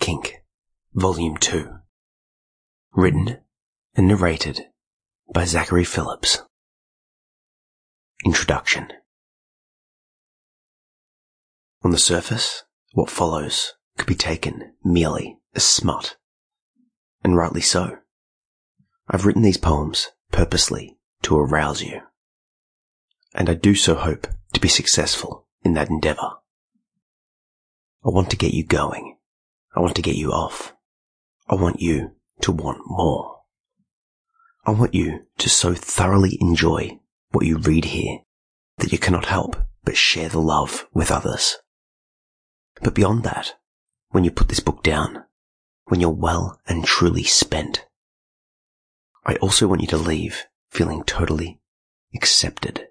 Kink, Volume 2. Written and narrated by Zachary Phillips. Introduction. On the surface, what follows could be taken merely as smut. And rightly so. I've written these poems purposely to arouse you. And I do so hope to be successful in that endeavour. I want to get you going. I want to get you off. I want you to want more. I want you to so thoroughly enjoy what you read here that you cannot help but share the love with others. But beyond that, when you put this book down, when you're well and truly spent, I also want you to leave feeling totally accepted.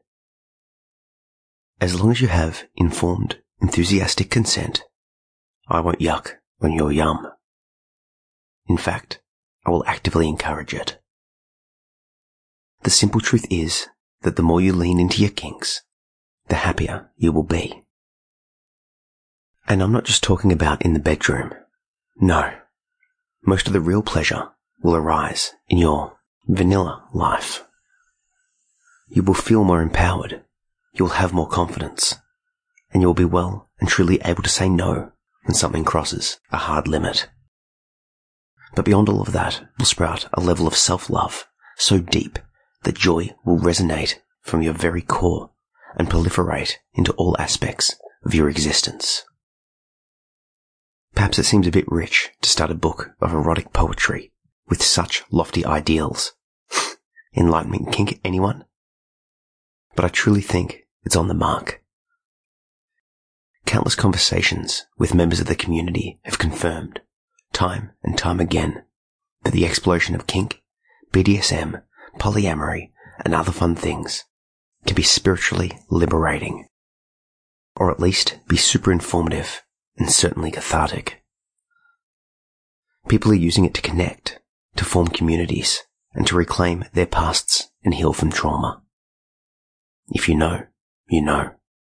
As long as you have informed, enthusiastic consent, I won't yuck on your yum. In fact, I will actively encourage it. The simple truth is that the more you lean into your kinks, the happier you will be. And I'm not just talking about in the bedroom. No. Most of the real pleasure will arise in your vanilla life. You will feel more empowered. You will have more confidence. And you will be well and truly able to say no when something crosses a hard limit. But beyond all of that will sprout a level of self-love so deep that joy will resonate from your very core and proliferate into all aspects of your existence. Perhaps it seems a bit rich to start a book of erotic poetry with such lofty ideals. Enlightenment kink, anyone? But I truly think it's on the mark. Countless conversations with members of the community have confirmed, time and time again, that the exploration of kink, BDSM, polyamory, and other fun things can be spiritually liberating, or at least be super informative and certainly cathartic. People are using it to connect, to form communities, and to reclaim their pasts and heal from trauma. If you know, you know.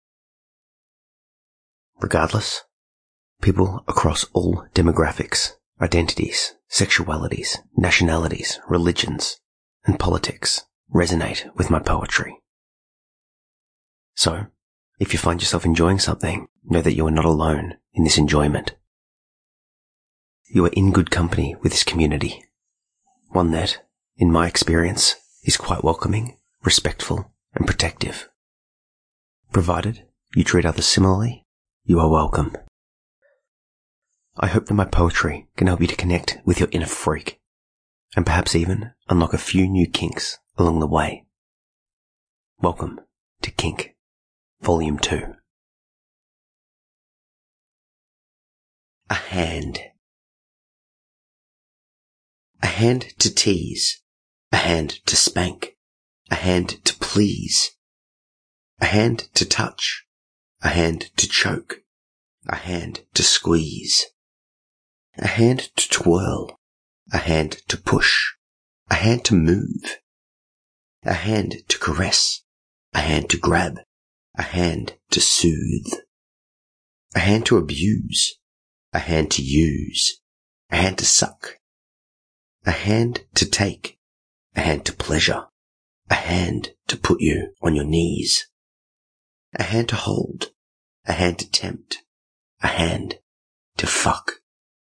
Regardless, people across all demographics, identities, sexualities, nationalities, religions, and politics resonate with my poetry. So, if you find yourself enjoying something, know that you are not alone in this enjoyment. You are in good company with this community, one that, in my experience, is quite welcoming, respectful, and protective. Provided you treat others similarly, you are welcome. I hope that my poetry can help you to connect with your inner freak, and perhaps even unlock a few new kinks along the way. Welcome to Kink, Volume 2. A hand. A hand to tease, a hand to spank, a hand to please, a hand to touch, a hand to choke, a hand to squeeze, a hand to twirl, a hand to push, a hand to move, a hand to caress, a hand to grab, a hand to soothe, a hand to abuse, a hand to use, a hand to suck, a hand to take, a hand to pleasure, a hand to put you on your knees, a hand to hold, a hand to tempt, a hand to fuck.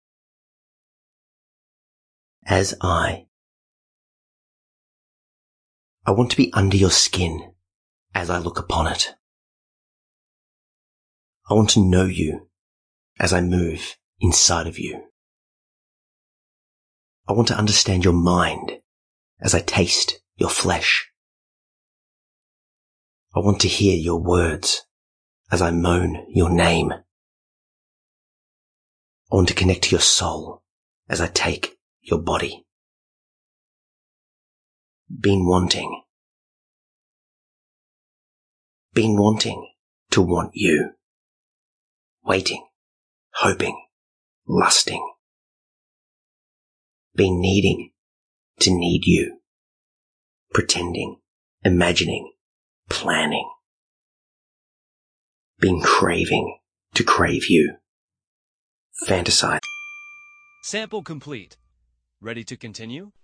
As I want to be under your skin as I look upon it. I want to know you as I move inside of you. I want to understand your mind as I taste your flesh. I want to hear your words as I moan your name. I want to connect to your soul as I take your body. Been wanting to want you. Waiting, hoping, lusting. Been needing to need you. Pretending, imagining, planning. Been craving to crave you. Fantasize. Sample complete. Ready to continue?